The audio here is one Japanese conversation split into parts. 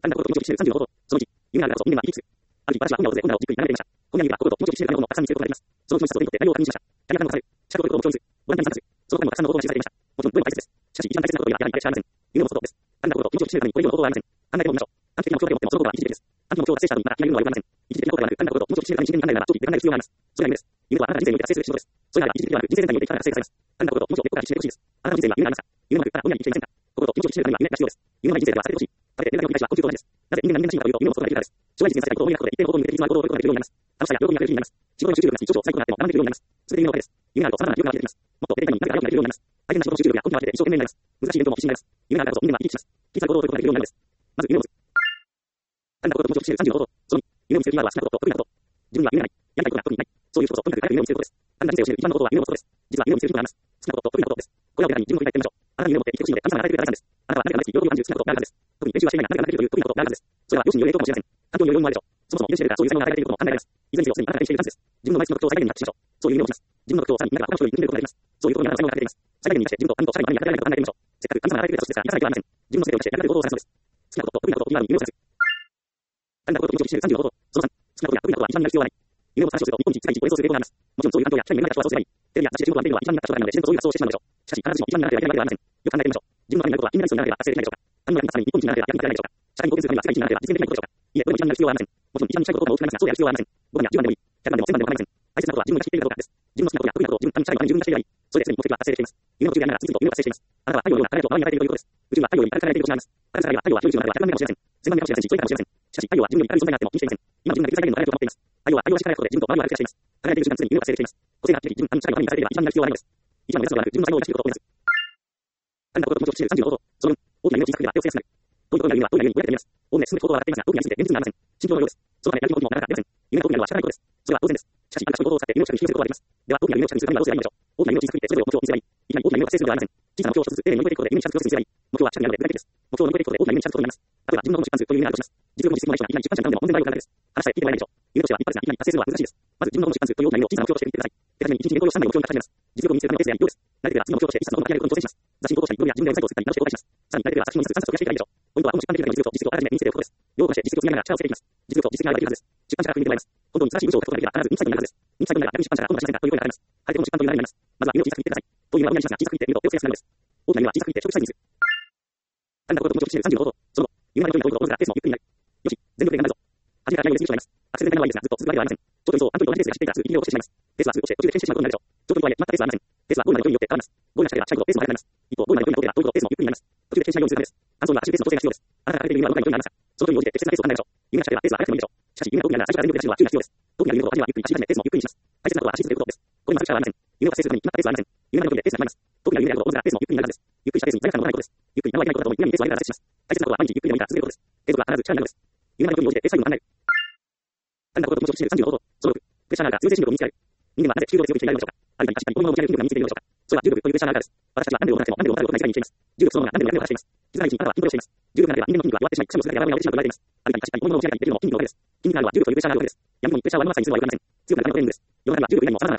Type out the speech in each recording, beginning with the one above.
単なることを記している30のこと。その1、夢なるこそ人間は生きつく。ある日、私は本屋をぜ女をじっくり眺めていました。本屋にはここと文字を記している紙をたくさん見つけることができます。そのうちの一冊を手に取って内容を確認しました。キャリアプランをさせる。資格を取ることを目標にする。ボランティアに参加する。その他にもたくさんのことが記されていました。もちろん、どれも大切です。しかし、一番大切なことにはやはりあれしかありません。夢を持つことです。単なることを気持ちを記しているためにこれ以上の方法はありません。考えてみましょう。短期的な目標だけ持ってもそのことは一時的です。短期の目標を達成した後にまた諦めるのはよくありません。一時的なことではなく、単なることを気持ちを記しているために真剣に考えるなら長期で考える必要があります。それが夢です。夢とはあなたが人生において達成する仕事です。それならば一時的ではなく人生全体において力が達成されます。単なることを気持ちを根っこから記してほしいです。あなたの人生には夢がありますか？夢のなくから本屋に生きていませんか？心と気持ちを記しているためには夢が必要です。夢のない人生ではされてほしい。食べて寝るだけの繰り返しは根拠と同じです。なぜ人間が人間らしいのかというと夢を持つことができるからです。将来実現させたいことを追い描くことで一定の行動に向けていつまで行動を追うことができるようになります。楽しさや喜びが出る気になります。仕事の集中力がつき、上昇最高になっても学んでいるようになります。すべて夢のおかげです。夢があると様々な記憶が出てきます。もっと出ていたいになぜか良くなれるようになります。大変な仕事の集中力や根拠が出て一生懸命になります。難しい勉強も必死になります。夢があるからこそ人間は生き生きします。小さな行動を追うことができるようになるのです。まず夢を持つ。単なることと気持ちを記している30のこと。その2、夢を見つけるキーワードは好きなことと得意なこと。自分には夢がない。やりたいことが特にない。そういう人こそとにかく早く夢を見つけることです。あなたが人生を知る一番のことは夢を持つことです。実は夢を見つける人があります。好きなことと得意なことです。これらをデータに自分の振り返ってみましょう。あなたに夢を持って生きてほしいので神様が与えてくれたからです。あなたは何かが大好き、喜びを感じる好きなことがあるはずです。特に練習はしていないが何かができるという得意なことがあるはずです。それは両親による影響かもしれません。環境によるもあるでしょう。そもそも遺伝子レベルからそういう才能が与えられていることも考えられます。いずれにせよすでにあなたがしているはずです。自分の内側の目標を最大限に達成しましょう。そういう夢を持ちます。自分の目標をさらにみんなが他の人より見つめることができます。そういうことにあなたの才能が与えています。最大限に達して自分と他人と社会に何か与えられることを考えてみましょう。せっかく神様が与えてくれた素質ですが、皆さんだけはありません。自分の全てを出してやりたいことを探すのです。好きなことと得意なことをキーワードに夢を探す。単なることと気持ちを記している30のこと。その3、好きなことや得意なことは一番になる必要はない。夢を持つ話をすると日本一世界一を超えそうする傾向があります。もちろんそういう環境や機会に恵まれた人はそうすればいい。テレビや雑誌で仕事を見ているのは一番になった人がいるので自然とそういう発想をしてしまうのでしょう。しかし必ずしも一番にならなければいけないわけではありません。よく考えてみましょう。自分のためになることは金メダリストにならなければ達成できないでしょうか。他人の役に立つために日本一にならなければ役に立てないでしょうか。社会に貢献するためには世界一にならなければ実現できないことでしょうか。いえ、これも一番になる必要はありません。もちろん一番にしたいことも大きくなりますが、そうである必要はありません。5番や10番でもいい。100番でも1000番でも構いません。大切なことは自分が知っているかどうかです。自分の好きなことや得意なことを自分のために社会のために自分がしていればいい。それですでに目的は達成できています。夢の途中でありながら次々と夢を達成しています。あなたは太陽のような輝きと周りに与えているということです。宇宙は太陽より明るく輝いている星があります。明るさがあれば太陽は90万では100万年かもしれません。1000万年かもしれませんし、1億年かもしれません。しかし太陽は自分より明るい存在があっても気にしていません。今自分ができる最大限の輝きを持っています。太陽は太陽らしい輝くことで自分と周りを明るくしています。輝いている瞬間にすでに夢を達成できています。個性があって自分の社会のためにされていれば一番になる必要はないのです。一番の目指すのではなく自分の才能を生かしていくことを目指す。単なることと気持ちを記している30のこと。その大きな夢を小さくすれば手を少なくなる。どういうことになる夢はどういう夢にぼやけてみます。おおむね進む方向は分かっていますが、大きな意味で現実になりません。心境のようです。そのためやる気もなかなか出ません。夢が大きなのは仕方ないことです。それは当然です。しかし、あなたがそういう行動を使って夢を近くに引き寄せることができます。では、大きな夢を近くにするためにはどうすればいいのでしょう。大きな夢を小さくしてそれぞれを目標にすればいい。いきなり大きな夢を達成するのではありません。小さな目標を一つずつ丁寧に乗り越えていくことで夢に近づくようにすればいい。目標は近くにあるので具体的です。目標を乗り越えていくことで大きな夢に近づくことになります。例えば、自分の本を出版するという夢があるとします。実力も実績もない人がいきなり出版社に頼んでも門前払いを考えです。話さえ聞いてもらえないでしょう。夢としては一発がいきなり達成するのは難しいです。まず自分の本を出版するという大きな夢を小さな目標としてみてください。手始めに1日に5秒3枚目標に書き始めます。実力を見つけるためのペースや一票です。慣れていれば次の目標として一冊の本を書き上げることに挑戦します。雑誌に投稿したり、ブログや自分でウェブサイトを作ったり、楽しいことをしたりします。さらに慣れていれば作品の一冊3冊増やしていけばいいでしょう。ポイントは本を出版できるだけの実力と実力をあらかじめ身につけておくことです。両方して実力を積みながら力をつけていきます。実力と実績があればできるはずです。出版社から組みてもらいます。本当に素晴らしい文章を書くことができれば必ず人気サイトになるはずです。人気サイトになれば逆に出版社がどんな出版社かという声がかかります。相手も出版という流れになります。まずは夢を小さく言ってください。というのはお願いしますが、小さく言ってみると手を増やすくなるのです。大きな夢は小さく言って小さいにする。単なることと気持ちを記している30のこと。その夢までどういうことをずらペースもゆっくりになる。よし、全力で頑張るぞ。初めから内容に過ぎしまいます。アクセル全体のはいいですが、ずっと続くわけではありません。ちょっとアンドロイド同じペースで走っていたらすぐ息を落としてしまいます。ペースはずっとして途中で停止してしまうことになるでしょう。ちょっととはいえ決まったペースはありません。ペースはゴールまでの距離によって変わります。ゴールが近ければ近いほどペースも速くなります。一方、ゴールまでの距離が遠いほどペースもゆっくりになります。途中で停止しないようにするためです。アンソンは走るペースの調整が必要です。あなたが歩いている夢はどこかに距離がありますか。その距離に応じて適切なペースを考えましょう。夢が近ければペースは速くてもいいでしょう。しかし夢が大きなら最初から全力で走るのは注意が必要です。遠くなる夢ほどはじめはゆっくり走り始めペースもゆっくりにします。大切なことは走り続けることです。これには力はありません。夢を達成するために決まったペースはありません。夢の距離でペースが決まります。遠くなる夢であるほど大きなペースもゆっくりになるはずです。ゆっくりしたペースに罪悪感のないことです。ゆっくりなはいけないことだと夢にペースを上げるから達成します。大切なことは毎日ゆっくりでもいいから続けることです。継続は必ず力になるのです。夢の距離に応じてペース配分を考える。単なることと気持ちを記している30のこと。その6、プレッシャーがあるから通信力を身につけられる。人間はなぜ地球上で強く生きていられるのでしょうか。ある意味確かにこういうものを持ち上げる筋力が身についているのでしょうか。それは重力というプレッシャーがあるからです。私たちは何でも行っても何でも行われることが世界にしています。重力そのものが何でも役目を果たしています。気づかないうちにあなたは筋トレをしています。重力がなければ人間の筋肉は弱ってしまい、くしゃみをするだけで柔らかくなってしまうと言われています。ある意味確かにこういうものを持ち上げたりできるのも筋肉のおかげです。筋肉があるのは重力というプレッシャーがあるわけです。闇にプレッシャーを上回さにするのはよくありません。強くなるためのトレーニングです。世の中には重力以外にも様々なプレッシャーがあります。ストレス、緊張、両親、友人からの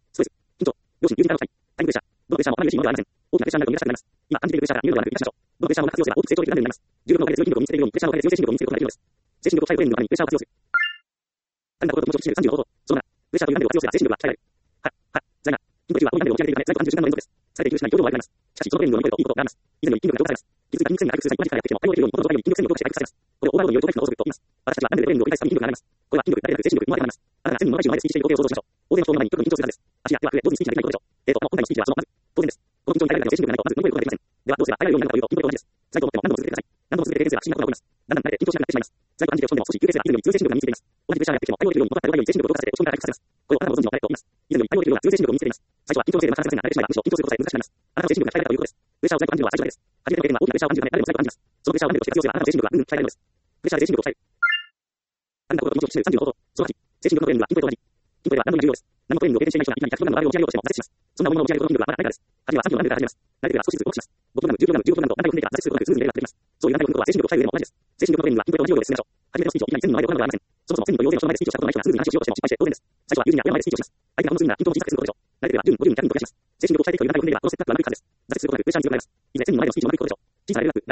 タイムプレッシャー、どのプレッシャーもあまり嬉しいものではありません。大きなプレッシャーになると逃げ出したくなります。今感じているプレッシャーが見るのではなく生かしましょう。どのプレッシャーも活用すれば大きく成長できるようになります。重力のおかげで強い筋力を身につけているように、プレッシャーのおかげで強い精神力を身につけることができるのです。精神力を鍛えるトレーニングのためにプレッシャーを活用する。単なることと気持ちを記している30のこと。その7、プレッシャーという何でも活用すれば精神力が鍛えられる。ザイナ、筋トレ中はこういう何でも起き上げていくため、在庫30時間の連続です。疲れているうちに表情が悪くなります。しかし、そのトレーニングを乗り越えるといいことがあります。以前より筋力が強化されます。気づいた筋肉線が回復する際、同じ回復しても対応できるように、この状態より筋力線を強化して回復されます。これをオーバーロードによるトレーニングを法則と言います。私たちは何でトレーニングを繰り返すたびに筋力が上がります。これは筋力だけでなく精神力にも上がります。あなたが1000人の前でスピーチしている光景を想像しましょう。大勢の人の前に特に緊張するはずです。足や手は震え、同時にスピーチができないことでしょう。この本来のスピーチはそのまず、当然です。この緊張に耐えられる精神力がないとまず乗り越えることができません。ではどうすれば耐えられるようになるかというと、筋トレと同じです。在庫を持っても何度も続けてください。何度も続けて経験すれば不思議なことが起こります。だんだん慣れて緊張しなくなってしまいます。在庫暗示で落ち込んでも少し休憩すればいいように通精神力が身についています。同じプレッシャーがやってきても対応できるように分かった弱いように精神力を強化させて落ち込みから回復させます。これをあなたもご存知の慣れと言います。以前より対応できるような通精神力を身につけています。最初は緊張のせいでなかなか慣れてしまい、むしろ緊張することさえ難しくなります。あなたの精神力が鍛えられたということです。プレッシャーを在庫暗示は最初だけです。初めての経験は大きなプレッシャーを感じるため誰でも在庫暗示ます。そのプレッシャーを慣れとして活用すればあなたの精神力がぐんぐん鍛えられるのです。プレッシャーで精神力を鍛える。単なることと気持ちを記している30のこと。その8、精神力のトレーニングは筋トレと同じ。筋トレは何度も重要です。何のトレーニングを経験していない人がいきなり100グラムのあれを持ち上げようとしても挫折します。そんなものの持ち上げることの筋力はまだないからです。初めは30グラムから始めます。慣れてから少しずつ動かします。5グラム、10グラム、15グラムと何回も踏んでいたら挫折することなくスムーズにレベルが上がっていきます。そういう何回も踏むことは精神力を鍛える上でも同じです。精神力のトレーニングは筋トレと同じようで進めましょう。初めてのスピーチをいきなり1000人の前で行うのではありません。そもそも1000人という大勢の人の前でスピーチをしたことのない人がすぐに話をしようとしても失敗して当然です。最初は友人や親の前でスピーチをします。相手が反応するなら緊張も小さくすることでしょう。慣れていれば10、50人、100人と増やします。精神力を鍛えていくという何回も踏んでいればこのステップアップはうまくいくはずです。挫折することなくプレッシャーに強くなります。以前1000人の前でのスピーチをうまくいくことでしょう。小さなレベルアップ、ラストです。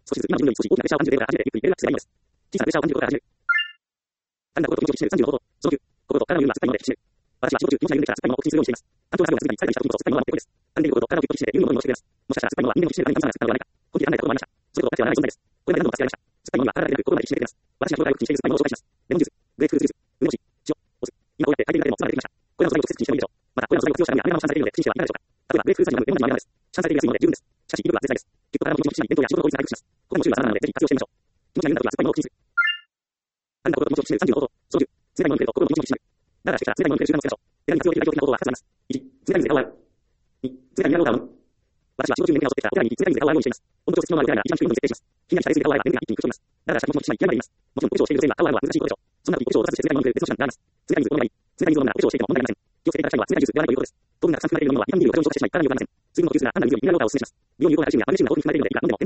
少しずつ今の自分より少し大きなプレッシャーを感じるレベルから始めて、ゆっくりレベルアップすればいいのです。小さなプレッシャーを感じることから始める。単なることを気持ちを35度、その9、心と体の指はつったままで締める。私は仕事中、気持ちが緩んできたらつったままを口にするようにしています。担当作業が続き、最後にした時こそつったままは持ってこいです。関連のことと体をぎゅっと締めて、緩むことをしてくれます。もしかしたらつったままは人間の締めるためにつったままがつったのではないか。本気で考えたこともありました。それと私は長い存在です。これまで何度も助けられました。つったままには体だけでなく心まで締めてくれます。私が状態を口にしているつったままを紹介します。レモンジュース、グレープフルーツジュース、梅干し、塩、お酢。今こうやって書いているだけでもつままでできました。これらの素材を直接口にしてもいいでしょう。また、これらの素材を活用したらアメリカのシャンされているので、口にしてはいかがでしょうか。例えば、グレープフルーツに飲むレモンジュースもアメリカです。シャンされている安いもので十分です。しかし、威力は絶大です。結構体の気持ちに伝統や仕事の効率が回復します。他にも種類は様々なので、ぜひ活用してみましょう。気持ちが緩んだ時は酸っぱいものを口にする。あんな心と気持ちを締める35度、その10、冷たいものを食べると心の気持ちも引き締まる。だからしてきたら冷たいものを食べる習慣をつけましょう。手紙に活用できる代表的な行動は2つあります。1、冷たい水で顔を洗う。2、冷たいミネラルウォーターを飲む。私は仕事中に眠気が襲ってきたら、お手洗いに行き、冷たい水で顔を洗うようにしています。温度調節機能のあるお手洗いなら一番低い温度に設定します。ひんやりした冷水で顔を洗えば眠気が一気に吹き飛びます。だからした気持ちもしない、嫌になります。もちろん、お化粧をしている女性には顔を洗うのは難しいことでしょう。そんな時、お化粧を出して冷たいものを食べる別の手段があります。冷たい水を飲めばいい。冷たい水を飲むならお化粧をしていても問題ありません。気をつけていただきたいのは冷たいジュースではないということです。糖分がたくさん含まれているものはビタミン D を過剰に消化してしまい、体に良くありません。水分の吸水なら単なる水よりミネラルウォーターをお勧めします。美容に有効なカルシウムやマグネシウムが豊富に含まれているので、いくら飲んでも健康的です。たくさん飲むことでトイレに回数を増え、体の老廃物は排出されます。水分の吸水なら脳内物質が排出されます。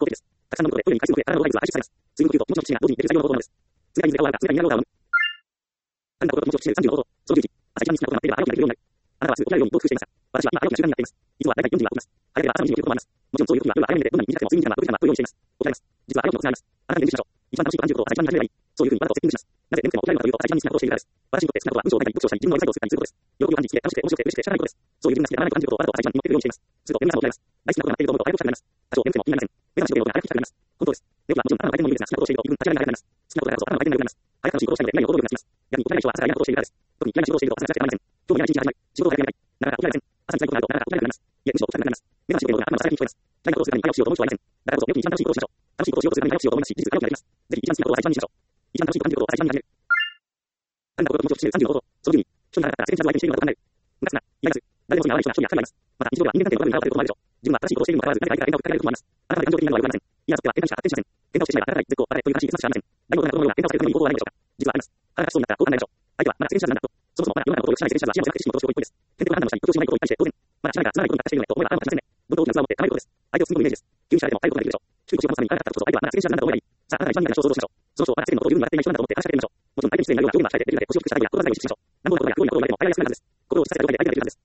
冷たい水が良い方法なのです。冷たい水で顔を洗うか、冷たいミネラルウォーターを飲む。あんなことと気持ちを締める35度、その10時、朝一番に好きなことがあっていれば早起きができるようになる。あなたはすぐ起きられるようにどう工夫していますか。私は今起きられるようにとってくれます。いつもは大体40分ほどあります。もちろんそういう工夫が少なくても早起きができるようになります。早めに寝てどんなに短くても睡眠時間は6時間は取るようにしています。起きられます。実は早起きのコツがあります。あなたに練習しましょう。一番楽しいと感じることを朝一番に始めればいい。そういうふうにわざとセッティングします。なぜ眠くても起きられるかというと、朝一番に好きなことをしているからです。私にとって好きなことは文章を書いたり、読書をしたり、自分のウェブサイトを作ったりすることです。喜びを感じ、好きで楽しくて面白くて嬉しくて仕方ないことです。そういう自分が好きでならないと感じることをわざと朝一番に持ってくるようにしています。すると眠さも起きられます。大好きなことができていると思うと早く起きたくなります。多少眠くても気になりません。目覚まし時計を早く起きたくなります。本当です。寝起きはもちろん頭の回転もいいですが、好きなことをしていると気分が諦めなくなります。好きなことだからこそ頭の回転が良くなります。早く楽しいことをしたいので何を行動力がつきます。逆に起きられない人は朝が嫌なことをしているからです。特に嫌な仕事をしていると朝が来て構いません。今日も嫌な一日が始まり、仕事を早くやりたい。なかなか起きられません。朝に辛いことがあるとなかなか起きられなくなります。いえ、むしろ起きたくなくなります。目覚まし時計の音が頭の最悪に聞こえます。嫌なことをするために早くしようと思う人はいません。だからこそよく一番楽しいことをしましょう。楽しいことをしようとするために早くしようと思いますし、事実早起きができます。ぜひ一番好きなことを最初にしましょう。一番楽しいと感じることを最初に始める。あんなことと気持ちを締める35度、その10に、人にならなかったら世間知らずを相手にしているのがことになる。ムカつくな、嫌がらず、誰でもそうにならない人が一人や二人はいます。また、日常では人間関係の悪くなることもあるでしょう。自分は正しいことをしているにもかかわらず、何か相手が喧嘩を売っていることもあります。あなたまで感情的になるのは良くありません。言い争っては喧嘩しか発展しません。喧嘩をしてしまえば、あなたが絶好、あなたという話にしかありません。大事なことのような喧嘩をするために方法はないでしょうか。実はあります。腹が立ちそうになったらこう考えましょう。相手はまだ失恋しなんだと。そもそもまだ世の中のことをよく知らない失恋者は視野を狭くしてしまうことをしておく一方です。先手を判断もしたり、ことをしないことを言ったりして当然。まだ知らないからつまらないことに達しているのでと思えば頭が立ちませんね。どんどん大きな器を持って構えることです。相手を包み込むイメージです。急に知られても入ることができるでしょう。低い腰を持つためにいかなかったことこそ相手はまだ失恋者なんだと思えばいい。さあ、あなたが一番苦手な想像をしましょう。その人をまだ世間のことを十分に笑っていない人なんだと思って話しかけてみましょう。もちろん相手に失礼なような表現は控えてできるだけ腰を低くした相手や心遣いを意識しましょう。何度もことや黒いことを言われても相手が安くなるはずです。心を落ち着かせた状態で相手ができるはずです。相手はまだ失恋者なんだと考える。あんなことと気持ちを締める35度、その13、朝に余裕がない人は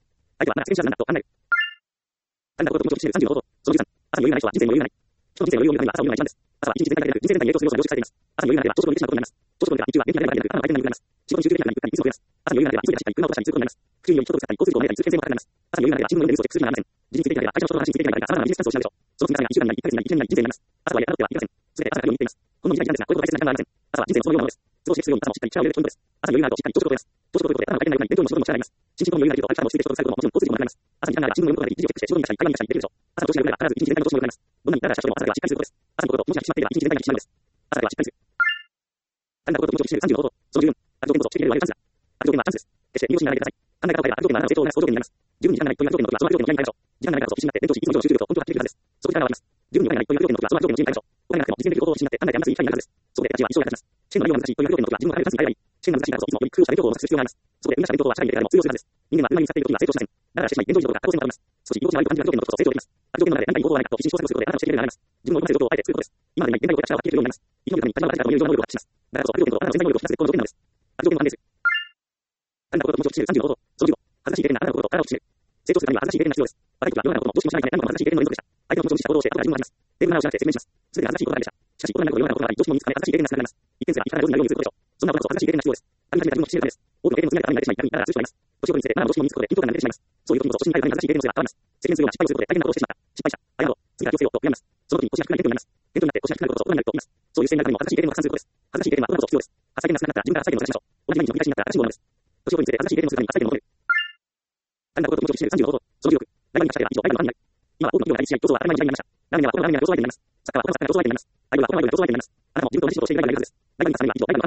人生に余裕がない。人の人生の余裕を見るためには朝を見るのが一番です。朝は一日全体が出る人生全体に影響する要素が凝縮されています。朝に余裕がなければ調子乗りできなくなることになります。調子乗りでは日中は元気が出れば出る頭の回転が良くなります。仕事に集中できなくなりゆったりいつも増えます。朝に余裕がなければ急いで走ったり車を飛ばしたりすることになります。普通により人とぶつかったり交通事故をめたりする危険性も高くなります。朝に余裕がなければ自分の夢で嘘で薬になりません。自立できなければ相手の人と話についていけないから様々なビジネスチャンスを失うでしょう。その積み重ねが1週間になり1ヶ月になり1年になり人生になります。朝はやったってはいけません。すべて朝がように似ています。この短い時間ですが、これほど大切な時間はありません。朝は人生のそのようなものです。過ごしやすいように朝もしっかり力を入れるポイントです。朝に余裕があるとしっかり調子をとれます。調子をとることで頭の回転が良くなり、勉強も仕事も力になります。心身とも余裕ができると相手も落ち着いて人とぶつかることももちろん交通事故もなくなります。朝に時間があれば自分の読むことができ、記事をチェックして仕事に出したり、会議に出したりできるでしょう。朝の調子が良ければ必ず一日全体の調子も良くなります。どんなにダラダラした人でも朝だけはしっかりすることです。朝に心と気持ちが引き締まっていれば一日全体が引き締まるです。朝だけはしっかりする。あんなことと気持ちを締める35度、その14、悪条件こそ指摘で割れるチャンスだ。悪条件はチャンスです。決して見落としにならないでください。考え方を変えれば悪条件はあなたの成長を促す好条件になります。十分に時間がないという悪条件の時はその悪条件の嫌に変えましょう。時間がないからこそ必死になって勉強し、いつも以上の集中力と根性ができるはずです。そこで力があります。十分にお金がないという悪条件の時はその悪条件のうちに変えましょう。お金がなくても実践できることを必死になって考えてやりますいい機会になるはずです。そこで私は一生が立ちます。試験の内容が難しいという悪条件の時は自分の体をチャンスに変えればいい。試験が難しいからこそいつもより工夫をした勉強法をなくす必要があります。そこで無駄した勉強法は社会に出てからでも通用するはずです。人間は今に使っている時には成長しません。だからしてしまい現状維持のことが可能性もあります。少し居心地の悪いと感じる悪条件の時こそ成長できます。悪条件の中で何かいい方法はないかと必死に試行錯誤することであなたのしているようになります。自分の今の状況をあえて作ることです。今までにない現代語が力を発揮できるようになります。生き延びるために立場が立場を見るような能力を発揮します。だからこそ悪条件とあなたの潜在能力を引き出す絶好の条件なのです。悪条件の反面です。あんなことと気持ちを締める35度、その15、恥ずかしい経験なあなたのことと体を締める。成長するためには恥ずかしい経験が必要です。若い時は世の中のこともどうしもしないため何度も恥ずかしい経験の連続でした。相手の気持ちを無視した行動をして後から自分を話します。例文などを知らせて説明します。すべて恥ずかしいことなんでした。しかし、心の中の世の中のことがあり、どうしても身につかない恥ずかしい経験がつながります。一点すらいかないようになるようにすることでしょう。そんなことこそ恥ずかしい経験が必要です。神々が自分の知るためです。多くの経験の積み上げためになれてしまい、逆にただ恥ずかしい人がいます。年を取りにつれて何度もどうしても身につくことで緊張感が出てしまいます。そういう時こそ年に変えるために恥ずかしい経験の数が変わります。責任するような失敗をすることで大変なことをしてしまった。失敗者、謝ろう。次から気をつけようと悔やみます。その時に腰が低くなりテントになります。テントになって腰が低くなることを大人になると言います。そういう視点の中にも恥ずかしい経験を拡散することです。恥ずかしい経験は大人こそ必要です。発災源が少なくなったら自分から発災源を探しましょう。同じ毎日の繰り返しになったら新しいものです。年を取りにつれて恥ずかしい経験をするために発災源を求める。あんなことと気持ちを締める35度、その16、ライバルに勝てば以上ライバルのファンになる。今は多くの企業が対立し合い、競争は当たり前の時代になりました。ラーメン屋はこのラーメン屋が競争相手になります。サッカーはこのサッカーが競争相手になります。アイドルはこのアイドルが競争相手になります。あなたも自分と同じ仕事をしているライバルがいるはずです。ライバルに勝つためには以上ライバルのファンになりましょう。ライバルが提供しているサービスを受けるためにライバルに参加したり、ブログをチェックしたりします。ライバルがあなたと一緒に仕事をするならライバルに貢献してしまうのではないか。確かにその通りです。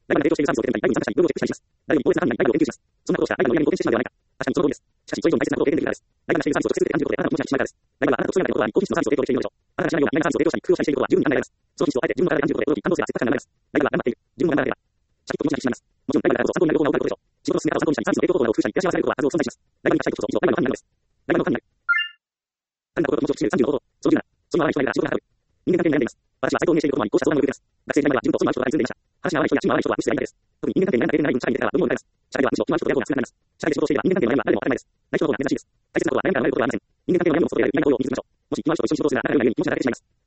しかし、それ以上に大切なことを経験できるからです。ライバルがしているサービスを直接受けて感じることであなたの気持ちが引き締まるからです。ライバルはあなたとそういうことがあり、高品質のサービスを提供しているのでしょう。あなたがしないような意外なサービスを提供したり、工夫をしたりしていることは十分に考えられます。その品質をあえて自分の体で感じることで、感動性が切迫感が生まれます。ライバルは頑張っている。自分も頑張らなければ。シャキッと気持ちが引き締まります。もちろんライバルだからこそ参考になる動画を送ることでしょう。仕事の進め方を参考にしたり、サービスの提供動画を工夫したり、照らし合わせることは数を存在します。ライバルに勝ちたいこそ以上ライバルのファンになるのです。ライバルのファンになる。あんなことと気持ちを締める35度、その17、その荒い人がいるから仕事がはかどる。人間関係に悩んでいます。私はサイトを運営していることもあり、こうした相談を受けています。学生時代までは自分とその相手と相談に住んでいました。話が合わない人や趣味の合わない人は無視でやりたいです。特に人間関係に悩んだ経験がない分、社会に出たらどんどん売れます。社会ではむしろ気の合う人とやることが少なくなります。社会で仕事をしていれば人間関係の悩みは誰も当たり前です。ない人の方が珍しいです。大切なことは悩みから離れることではありません。人間関係の悩みをそこでやる、悩みを見つけましょう。もし気の合う人と一緒に仕事をするなら仲良いように気持ちが慣れてしまいます。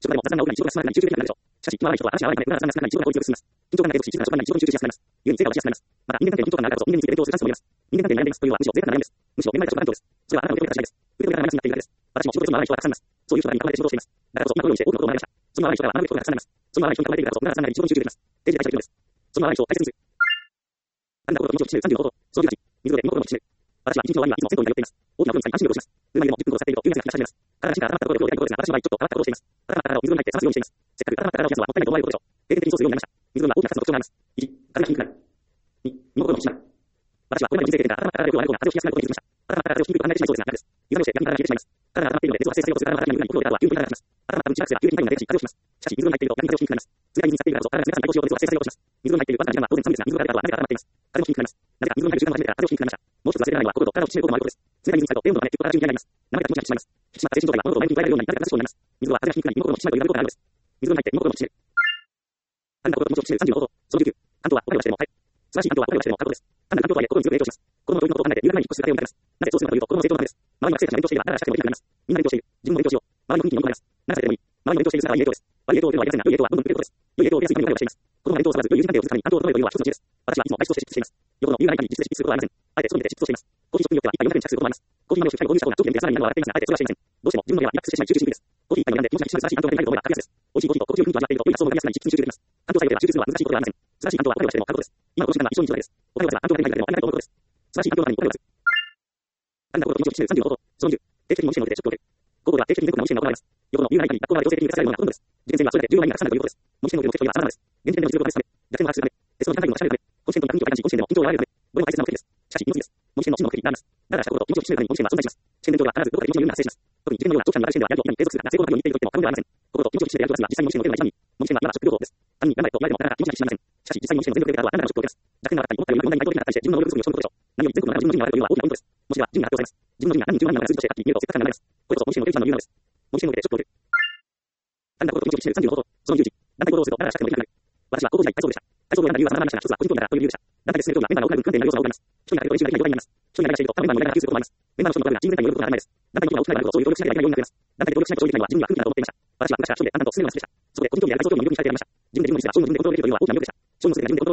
職場でも雑談が多くなり、仕事が進まなくなり、集中できなくなるでしょう。しかし、今は人は話が合わないので、無駄な雑談が少なくなり、仕事が効率よく進みます。緊張感がないとし、静かな職場に仕事に集中しやすくなります。故に成果を出しやすくなります。また、人間関係の緊張感があるからこそ、人間について勉強するチャンスも得ます。人間関係に悩んでいますというのは、むしろ贅沢な悩みです。むしろ、目まいが職場担当です。それはあなたの受け止め方次第です。受け止め方がマイナスになっているだけです。私も仕事でその合わない人はたくさんいます。そういう人がに囲まれて仕事をしています。だからこそ、今このようにして多くのことを学びました。その合わない人からは学ぶことがたくさんあります。その合わない人に囲まれているからこそ、無駄な雑談があり、仕事に集中できます。定時で会社できるのです。その合わない人を大切にする。あなたのことを気持ちを記る35こと。その18、水で身心の引き締める。私は一日の終わりにはいつも銭湯に通っています。大きなお風呂に浸かり、半身浴をします。運動にでも10分ほど使っていると、湯水が来ました。体が芯から温まったところで今日できないことですが、私の場合ちょっと変わったことをしています。温まった体を水風呂に入って冷ますようにしています。せっかく温まった体を冷やすのはもったいないと思われることでしょう。定点的にそうするようになりました。水風呂には大きな2つの特徴があります。1、風がひんくなる。2、身心の引き締まる。私はこれまで人生経験から温まった体でよくあることが風を引きやすくなることに気づきました。温まった体を低く考えてしまいそうですが、なぜです。湯冷めして闇から消えてしまいます。体が温まっているので、鉄を発生させようとする体の中にいる心を出た後は急に体がします。温まった内膜性は急に体温が出てき、風を引きます。しかし、水風呂に入っていると逆に風を引きになります。冷たい水に浸かっているからこそ、体が冷たさに対抗しようと鉄を発生させようとします。水風呂に入っているわずかな時間は当然寒いですが、水風呂が出た後はなぜか温まっています。風も引きになります。なぜか水風呂に入る習慣を始めてから風を引きになりました。もう一つ忘れられないのは心と体を引き締めることもあることです。冷たい水に浸かると低温度が上がって体中になります。生れた気持ちが引き締まります。引き締まった精神状態は物事を前向きに捉えられるようになり、なぜか楽しそうになります。水風呂は風が引きになり、身心の引き締まるということがあるのです。水風呂に入って身心の引き締める。あなたの心と気持ちを引き締める35こと。その19、関東は答えをしても、はい。素晴らしい関東は答えをしても、過去です。単なる関東とはいえ、心に強く影響します。子供の教育のことを考えて、有害に引っ越しする過程を迎えます。なぜそうするかというと、子供の成長のためです。周りが不正確な勉強していれば、だから社会もできなくなります。みんな勉強している。自分も勉強しよう。周りの雰囲気に飲み込まれます。なぜでもいい。周りの勉強している姿はいい影響です。悪い影響を得るのはいませんが、良い影響はどんどん受けることです。良い影響を得やすいために答えをしています。子供が影響をさらず、良い友人関係を作るために、関東を整えるというのは一つの知恵です。私はいつも外出として執筆しています。よほどの有害な人に実質で執筆することはありません。あえて外に出て執筆をしています。コーヒーショップによっては一杯400円近くすることもあります。コーヒー豆を出荷に購入した方が長期で見てさらに値段は上がっていますが、あえてそれはしていません。どうしても自分の目はリラックスしてしまい集中しにくいです。コーヒー一杯の値段で気持ちが引き締まる素晴らしい関東が手に入ると思えば格安です。美味しいコーヒーと心地よい雰囲気を味わっていると、良い発想も浮かびやすくなり、実に集中できます。関東作業では集中するのは難しいことではありません。素晴らしい関東は答えをしても過去です。今この時間は一生に一度だけです。答えを出せば関東が手に入るだけでもありがとうと思うことです。素晴らしい環境のために答えを出す。あなたの心と気持ちを引き締める35こと。その20、定期的に模試試験を受けてショックを受ける。午後では定期的に全国の模試試験が行われます。よほどの有害な人に学校が強制的に課されるようなほとんどです。受験生にはそれで10倍にがたくさんあるということです。模試試験を受ける目的は様々です。現時点での実力を試すため、逆転を把握するため、テストの時間外部の差し上げるため、コンセントが緊急を回避し、コン試験でも緊張を和らげるため、これも大切な目的です。しかし、命です。模試試験の模試の目的になります。だからしたことと気持ちを引き締めるために模試試験は存在します。試験勉強は必ずどこかで気持ちを緩めながら発生します。特に受験のような長期間の長い試験ではやると今に継続するが、成功のために言っていると言っても過言ではありません。心と気持ちを引き締めてやるとですが、実際に模試試験を受けるのは痛み。模試試験は今はショック療法です。単に頑張れと言われてもなかなか気持ちが引き締まりません。しかし、実際に模試試験を全部受けた後は何らかのショックを受けます。弱点があったり、思ったより問題に解答できなかったりして、自分の能力不足に落ち込むことでしょう。何より全国の中で自分の順位が上がるというのは大きなポイントです。模試では順位が発表されます。自分の順位が何人10万人の中で数字としてはっきり見えると切迫感が生まれます。これこそ模試試験の一番の理由なのです。模試試験を受けてショックを受ける。あなたの心と気持ちを引き締める35こと。その11、団体行動をすると、だら社会もできなくなる。私は高校時代体操部でした。体操部を選んだ理由は様々な話が一つは個人競技だからという理由でした。団体で進める競技はメンバーが多くなる訓練が要素が多くなります。一人がやると練習ができない状態になります。一人がやりがしていると他のメンバーの無駄が急することもあります。メンバーの人の声がチームメンバーによることが当たり前です。団体に協力が大きくなるとそういう協力しなきゃいけないようになります。団体で協力しないとそういうできないのは自分には空気だと思っていました。私は昔は一人で淡々と進めるのが好きでした。そこで個人競技や体操競技の魅力に惹かれてやりました。自分で自分の意思が勝負の自分でコントロールできるというのは大きな魅力でした。勝負の全てが自分でコントロールできるというのはやらないと責任を感じました。しかし実際に体操に入力してみると思っていたことを現実は大きく感じると思っていた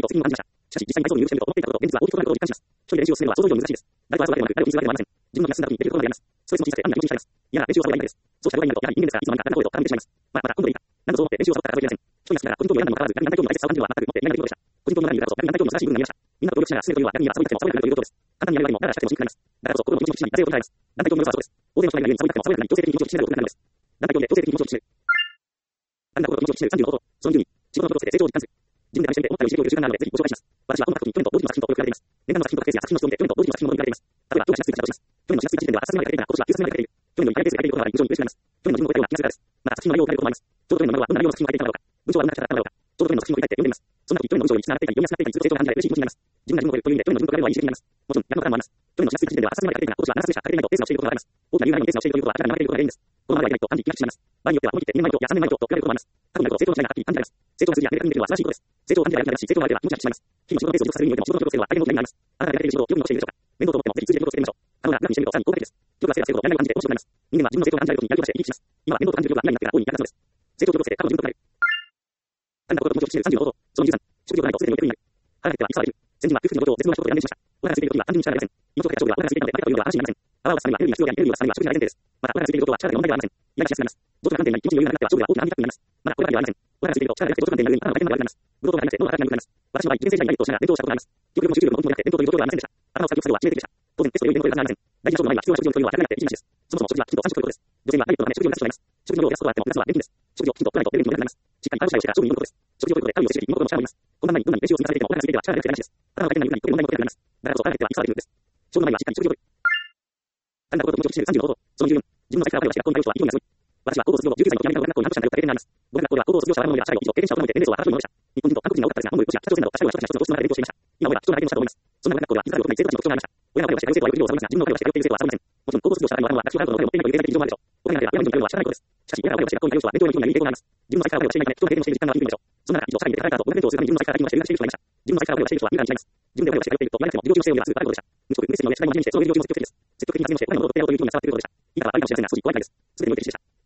ことと一人で練習を進めるのは想像以上に難しいです。誰と争うわけでもなくてもできることがあります。誰と争うわけでもなく自分の気が済んだ時にできることがありません。自分の気が済んだ時にできることがあります。ストレスも小さくて暗な気持ちになります。嫌な練習をサボりたいです。そうした動画になるとやはり人間ですからいつの間にか体の声と絡めてしまいます。まあ、今度でいいか。何度そう思って練習をサボったからといけません。一人が好きなら個人競技を選んだにもかかわらず逆に団体競技の大切さを感じるのは全くもって意外な出来事でした。個人競技の中にいるからこそ逆に団体競技の難しい部分が見えました。みんなと協力しながら進めるというのは逆に言えばサボりたくてもサボれなくなるということです。簡単にやるわけでもだらしくてもしんどくなります。だからこそ心の気持ちを引き締め、惰性を取ります。団体競技の良さはそうです。大勢の人がいるようにサボりたくてもサボれなくなり強制的に気持ちを引き締めることになるのです。団体競技で強制的に気持ちを引き締める。あなたの心と気持ちを引き締める35こと。その12、仕事のプロセスで成長を実感する。自分で試してみて思ったより刺激を受ける習慣があるのでぜひご紹介します。私はこの作品去年と同時の作品と協力されています。年間の作品とケースや作品の質を見て去年と同時の作品のものに比べています。例えば、去年の4月1日だとします。去年の4月1日時点では作品まで書いていたが今年は9作品まで書いている。去年より早いペースで書いていることがあり非常に嬉しくなります。去年の自分の声が気がするからです。また作品の内容を変えることもあります。ちょうど去年のものはどんな内容の作品を書いていたのだろうか。文章はどんな書き方だったのだろうか。ちょうど去年の作品を振り返って読んでみます。そんな時去年の文章につながっていたり読みやすくなっていたりずっと成長が感じられ嬉しい気持ちになります。自分が自分の声という意味で去年の自分と比べるのはいい刺激になります。もちろん逆のパターンもあります。去年の4月1日時点では作品まで書いていたが今年は7冊でしか書けていないとペースが落ちていることがあります。大きな理由がないのにペースが落ちているということは明らかに流れていることが原因です。このままではいけないと単に気が引き締まります。場合によっては思い切って2年前とや3年前と比べることもあります。過去になると成長の違いがはっきり感じられます。成長が数字や明確に出ているのは素晴らしいことです。成長を感じられなくなりますし、成長が出れば気持ちが引き締まります。日々の仕事のペースを良くさせる意味においても仕事のプロセスは大変の問題になります。あなたがやっている仕事をよく見しているでしょうか。面倒と思ってもぜひ続けることをつけてみましょう。可能な楽にしてみるとさらに効果的です。仕事が成果成功とやらないことを感じて面白くなります。人間は自分の成長が感じられることにやる気がして生き生きします。今は面倒と感じることが何になってから大いに役立つのです。成長とプロセスで過去の自分となる。あなたの心と気持ちを引き締める35こと。その13、職業がないと全てにおいて不利になる。腹が減ってはいつはできる。先人は空腹の状況を絶望な仕事で断念しました。お腹が空いている時は単純に力がありません。命をかけた勝負ではお腹が空いていたので誰かというのでは安心になりません。泡を出すためにはエネルギーが必要であり、エネルギーを出すためには食事が大前提です。また、お腹が空いていることは力で問題ではありません。嫌がしやすくなります。どちらかの観点に気持ちに余裕がなくなっては勝負が大きなアンディカップになります。まだこれだけではありません。お腹が空いていると力がなくてどちらかの観点になるように頭が回転まで悪くなります。ブドウ糖が足りなくて脳が働きなくなります。私の場合、受験生時代にダイエットをしながら勉強したことがあります。記憶力も集中力も本当になくて勉強という状況ではありませんでした。頭を使う力は致命的でした。当然テストで良い点を取れるはずがありません。大事な勝負の前には必要な食事の共有は諦めなくていい話です。そもそも食事はきちんと3食ということです。女性にはダイエットのため食事を減らすとなります。食事の量を減らすことがあっても減らすのは便利です。食事をきちんと取らないとレベルになります。しっかり体を支配をしてから勝負に挑むことです。食事をということで体を摂取し、身も心も力を入れます。こんな前にどんなに練習を積み重ねていてもお腹が空いていれば力が出なくていい話です。頭が回転ないゆっくり問題も解けなくなります。だからこそ腹が減ってはいつはできるのです。勝負の前にはしっかり食事をとる。あなたの心と気持ちを引き締める35こと。その14、自分の才から私が今回の人は非常に休み。私は高校卒業後19歳の時に語学学校に半年間通った経験があります。語学学校では高校を卒業した若者では社会を一度経験した大人で年齢層は高いものでした。日本人と韓国人が多かったですが、モンゴル、ロシア、北朝鮮など多種の人たちの一つの同質の中で勉強していました。今思えば貴重な体験をしたと思います。そんな語学学校では気づかぬことに生徒たちの特徴がありました。親が声をして学生とはよく授業をサボりますが、自分の声をして通っている生徒はサボりません。もちろん高校卒業した若者は学習を習うことの声を持っていないという経済的事情もあるでしょう。お金があれば親の人には知らないことです。しかし、親が声をして学校に通う人は勉強に興味があり、抵抗があります。自分の才から声をしていないため、人の経験をしている実感が響くのでしょう。そんな中、以上、社会に出て働いた後、親の勉強をするために自分の才から今している人がいました。自分の才から声をしている人は未来に違います。自分で声をして通っていると、前の人も自動自の姿勢を見らすあることでした。無職、無節の上、社会の真面目にして、その上で自動自も積極的です。積極的に発言をして、親のことを提案というふうになさっていることでした。今からありかもしれませんが、少し怖いです。すべての目的でした。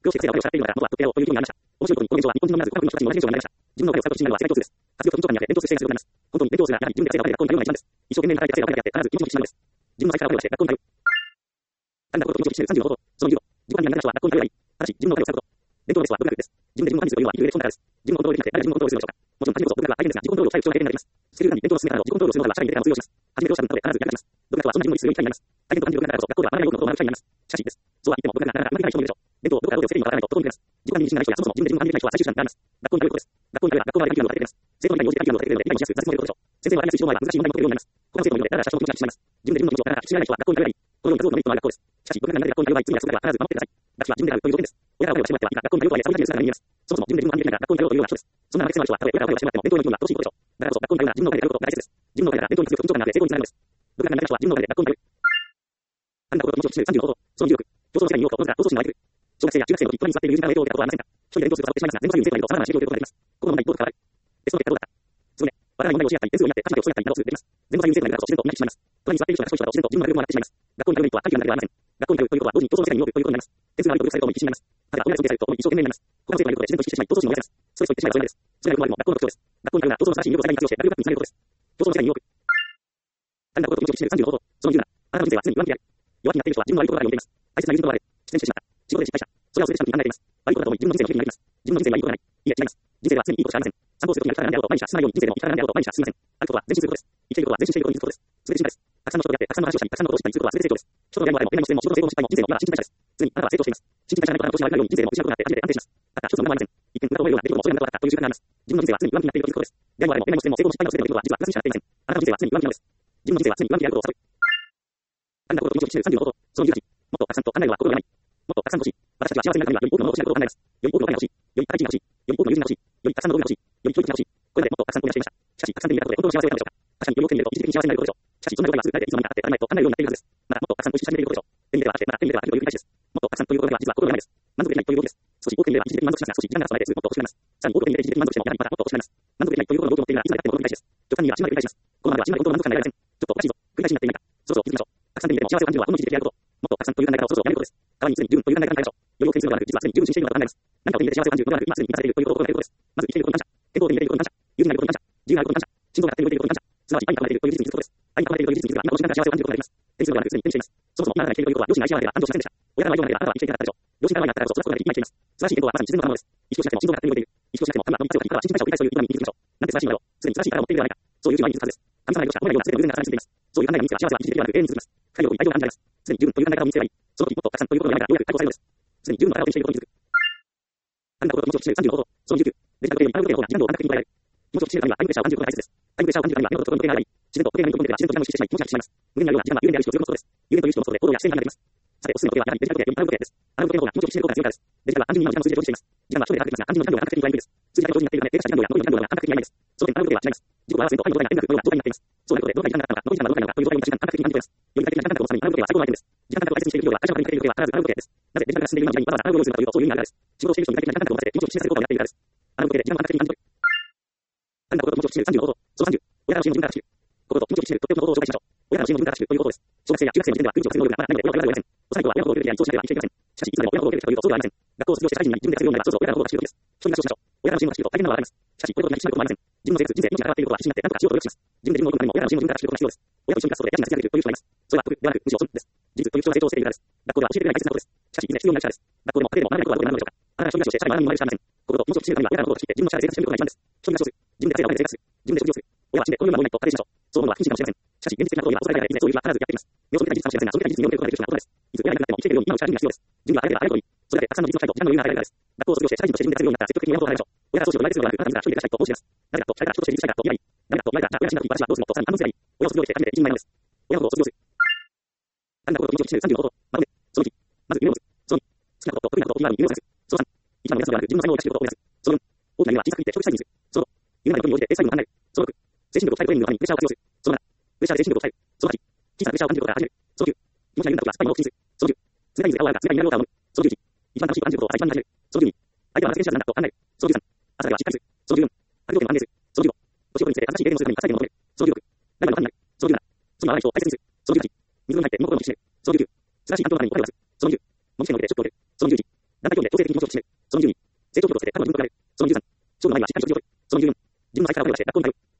教師先生が声をしたっているのが、元は、特定をという興味がありました。面白いことに、この現象は日本人のみならず、他の国の人たちにも同じ現象が見られました。自分の声を使うと知るのは世界共通です。活用と緊張感にあって勉強する姿勢が必要になります。本当に勉強するが、やはり自分で学生が分かれた学校に通うのが一番です。一生懸命に働いて学生が分かれてやって、必ず気持ちを失うのです。自分の会社が声をして学校に通う。単なることを気持ちを失う30の方法。その2度。自己管理が苦手な人は学校に通えばいい。ただし、自分の声を使うこと。勉強ベースは独学です。自分で自分を管理するというのは生きる上で損だからです。自分のコントロールできなくて、誰が自分のコントロールするのでしょうか。もちろん、初めこそ独学は大変ですが、自己コントロールを最小限になります。スキル管理、勉強を進めながら自己コントロールをするのが社会に出たら通用します。初めてをした分なので必ず役立ちます。独学はそんな自分の意思するようになります。大変と感じる独学だからこそ、学校では学べない多くのことを学ぶ機会になります。しかしです。そうは言っても独学がなかなかうまくいかない人もいるでしょう。弁当をどこからどう世間にわからないととても難しいです。自己管理に自信がない人やそもそも自分で自分を管理できない人は最終手段になります。学校に通うことです。学校に通えば学校まで環境を与えてくれます。生徒の理解に応じて環境を与えてくれるので理解もしやすく、雑もできることでしょう。先生は分かりやすい指導前は難しい問題も解けるようになります。他の生徒の理論でだらだらした証拠をしまいます。自分で自分の気持ちをなかなか知らない人は学校に通えばいい。このように数多くのメリットのある学校です。しかし、独学が苦手で学校に通う場合、罪や約束だけは必ず守ってください。学費は自分で払うという条件です。親がお金をしてもらってはいいが、学校に通うとはいえ、サボり始める姿が見えます。そもそも自分で自分を管理できないから学校に通うというような人です。そんな学生の人は、たとえ親がお金をしてもらっても、勉強に興味が乏しいことでしょう。だからこそ、学校に通うなら自分のお金で通うことが大切です。自分のお金なら勉強に強く緊張感があって成功につながるのです。独学が苦手な人は自分のお金で学校に通う。あんなことを気持ちを失う30の方法。その2力。競争の世界に身を置くことが、競争心に湧いてくる。小学生や中学生の時、隣に座っている友人からの影響を受けたことはありませんか。一人で勉強するとサボってしまいますが、全部左右に生徒がいると様々な刺激を受けることができます。この問題にどう関わる。テストの結果どうだった。そこで、わからない問題を教え合ったり、点数を言い合って、勝ち負けを競い合ったりなどするできます。全部左右に生徒がいるからこそ、自然と同じしまいます。隣に座っている人が賢い人だと自然と自分の学力も上がってしまいます。学校に通うメリットは短期がなければありません。学校に通うということは、同時に競争の世界に身を置くということになります。点数が悪いと努力されると思い必死になります。彼は同じでされると思い一生懸命になります。他の生徒がいることで自然と意識してしまい、競争心を燃やせます。ストレスを言ってしまえばそれです。それがよくあるのも学校の特徴です。学校に通うなら競争の正しい魅力を最大に活用して、学力アップにつなげることです。競争の世界に身を置く。単なることを気持ちを失う30の方法。その17。あなたの人生は常に上書きである。弱気になっている人は自分の悪いところが読んでいます。大切な友人と奪われ、失点してしまった。仕事で失敗した。それは忘れてしまうと考えています。悪いことだと思い自分の人生の不利になります。自分の人生はいいことがない。いえ、違います。人生は常にいいことしかありません。参考するときには生き方が何であろうと毎日進まないように人生でも生き方が何であろうと毎日進みません。あることは前進することです。生きていることは前進していることに気づくことです。それで心配です。たくさんの人と出会って、たくさんの話をしたり、たくさんのことを知ったりすることは全て成長です。人と出会いもあれも、恋愛も自然も仕事の成功も失敗も人生のまだ新陳代謝です。常にあなたは成長しています。新陳代謝がないことは調子が悪くなるように人生でも失うことがあって初めて安定します。ただ一つの問題はありません。一見裏と思えるような出来事もそれがなかったという習慣があります。自分の人生は常に上向きになっていることに気づくことです。出会いもあれも恋愛も自然も成功も失敗も全ての出来事は実はプラスにしかなっていません。あなたの人生は常に上向きなのです。自分の人生は常に上向きであることを悟る。あなたのことを気持ちを失う30のこと。その18。もっとたくさんと考えるのは心がない。もっとたくさん欲しい。私たちは幸せになるためにはより多くのものを失うことを考えます。より多くのお金が欲しい。より高い地位が欲しい。より多くの友人が欲しい。よりたくさんの道具が欲しい。より教育が欲しい。これまでもっとたくさん飛び出していました。しかし、たくさん手に入れたことで本当の幸せを得たのでしょうか。確かにより多く手に入れると一時的に幸せになれることでしょう。しかし、そんなことがすぐ慣れていつの間にかあって当たり前と考えるようになっているはずです。また、もっとたくさん美味しく写真できることでしょう。手に入れればあって、また手に入れればあるという繰り返しです。もっとたくさんということでは実は心がないです。満足できないという動機です。少し多く手に入れれば一時的に満足しますが、少し時間が重ねてすぐもっと欲しくなります。さらに多く手に入れて一時的に満足してもやはりまたもっと欲しくなります。満足できないということの動機を持っているならいつまでたってもこの繰り返しです。極端には死ぬまで繰り返します。このままでは死ぬまで本当の満足感が得られません。ちょっとおかしいぞ。繰り返しになっていないか。そろそろ気づきましょう。たくさん手に入れても幸せを感じるのはほんの一時的であること。もっとたくさんという考え方をそろそろやめることです。代わりに常に十分という考え方を考えましょう。より多く手にするのではなく、実は常に十分しているのだと考えます。何かを手に入れて幸せを感じるのではなく、今常に満たされているということを心がけることです。まず生きていることに感謝。健康を手に入れていることに感謝。友人がいることに感謝。自由があることに感謝。心臓が勝手に動いていることに感謝。すなわち愛に囲まれているという事実に気づくことです。愛に囲まれているという事実に気づくが、今この瞬間から幸せを感じることができます。手にするのではなく、常に手にしています。そもそも今あなたが生きているということは、両親が愛し合わなければ誕生しませんでした。親が愛をなければあなたは生きていけなかったでしょう。両親が愛になったからこそ育つことができ、今生きています。素晴らしい健康はまさに自然の賜物です。意識をしなくても心臓が勝手に動いている。意識をしなくても神はの一強か体は新陳代謝を繰り返すという今に生きているでしょう。なんて素晴らしいのだろう。すでに素晴らしい体を持っているではないか。そういう自由は愛に気づかず、神様の愛をした思いがような全ての偶然が体に住んでいます。そういう考えが見つけば幸せは一時的ではなく永遠に続きます。太陽に愛情が感じられます。常に十分という考え方を見つければいい。その時もっとたくさんということをやめたらようやく解放されるのです。常に十分の体を手にしていることに気づく。あなたのことを気持ちを失う30の方法。その19。デジタルゲームに頼ることが時間の感覚に加えられる。気持ちを失うためにはタイムプレッシャーを感じることが大切です。タイムプレッシャーを感じるためには目のところの時計があればいい。自然と時計が目に飛んでいれば自然と時間を意識してしまい気持ちがしてしまいます。無限なような時間は有限である人を強く持つことです。有限という人のことで行動や視点がなります。さて、おすすめの時計はやはりデジタル時計よりアナログ時計です。アナログ時計の方が気持ちを意識している効果が強いからです。デジタルは単純に今の時間の数字で表示しています。時間は一人で測っていますが、単純にの時間量が感覚的に加えるんです。数字が表示になっているため、データした時間量や残りの時間量が感覚的にないです。その点アナログ時計は違います。時刻を合わせるとタイムの状態が円が動態になっています。そうなることで、どのくらい時間がかかったのか、残り時間がどのくらいなのかという状態を今時間感覚的に感じています。より最適な時間感覚をつかみ、アナログ時計は最高のアイテムです。時間感覚を大切にしている企業は会社の中にかけている時計は必ずアナログ時計です。なぜデジタルが進んでいる今の時代にわざわざアナログを用意するのかというと、そういう意味があるからです。仕事をしている人に最適な時間感覚を持たせて気持ちを示させる効果を狙っているからです。アナログ時計で時間を感覚的に感じ取る。あなたのことを気持ちを示す30の方法。その30。親からの支援を自分から走る。心と気持ちを示すとっても方法を紹介しましょう。親からの支援を自分から走るということです。小学生や中学生の時点では空気をする能力がまだないので親が言われません。幼い頃は親のことを受けてやりそうしなければ生きていけません。しかし、いつまでも親のことを受けるというとそうではありません。学校を卒業して社会人になり自分で稼ぐようになればそろそろ親からの方が走る時です。人に話をしましょう。親からの支援を走ると大変なのはわかります。しかし、これほど必死なこともありません。自分の生活、人生、命が関わっていることは必死になって何とかしようと努力します。自分で自分のことにも親からの支援を自分から走ることが必要です。親と一緒に活動で家賃が積み上げるという人がいます。それは得ではなく、むしろ損です。事実という人が成長しているからです。学校では教えてくれない大切なことです。しかし、いずれ必要になるからです。学校でも家庭でも学べないことはどうでも学ぶでしょうか。あなたが一人暮らしをして社会に学びに生まれるしかありません。心と気持ちを知るためには親からのことを知って自分の力で生活していくことが一番です。一人暮らしをする。自分で稼いだお金で生活する。自分で食事をする。親は死んでこのようなものにないと仮定しましょう。そう思うのは不謹慎かもしれません。しかし、現実的なところには恐れられないそういう日は必ずやってきます。目を背けた事実かもしれませんが、その事実に読み取ることができる人が大人です。いつ親になっても生きていけるように今の力が必要です。準備はあればあれほどいい。それだけたくさんの技術の機会と時間の余裕が与えられるからです。学校を卒業して社会人として自分で稼ぐようになったら積極的に親のことを離れましょう。親からそうしろと言われる必要はなく、あなた自ら一人で稼ぎと申し出ます。誰かと社会から人として自立したいからと言えばいい。誰かと言われたら、親が死んだ時私はどうするのとさらに反論すればいい。親を卒業して初めて一人前なのです。親のことを卒業する。あなたのことを気持ちを知る30の方法。まとめ。その1。まず夢を持つ。その2。好きなことと得意なことと気軽に夢を探す。その3。一番の皆さんではなく自分の才能を生かしていることを目指す。その4。大きな夢は小さく切って長期催眠する。その5。夢までの距離に応じてペース配分を考える。その6。精神力を鍛えるトレーニングのためにプレッシャーを活用する。その7。プレッシャーで精神力を鍛える。その8。小さなプレッシャーを感じることから始める。その9。気持ちが緩んだ時は酸っぱいものを口にする。その10。冷たい水が泡が冷たいミネラルウォーターを飲む。その11。一番楽しいと感じることを一番感じる。その12。相手は名付け主なんだと考える。その13。朝がしっかりする。その14。ある条件を安定する。その15。年をについて正しい経験をするために稼いで求める。その16。誰かのファンになる。その17。罪の合わない人を大切にする。その18。水の中に入って身の心を引き締める。その19。素晴らしい環境の中にお金を出す。その20。飲みしての上でショックを受ける。その21。団体競技で強制的に気持ちを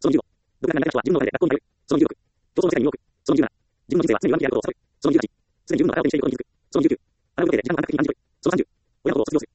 その15、独学が苦手な人は自分のお金で学校に通う。その16、競争の世界に身を置く。その17、自分の人生は常に上向きであることを悟る。その18、すでに自分の腹を手にしていることに気づく。その19、払う予定で時間の感覚に感じ取る。その30、親のことを卒業する。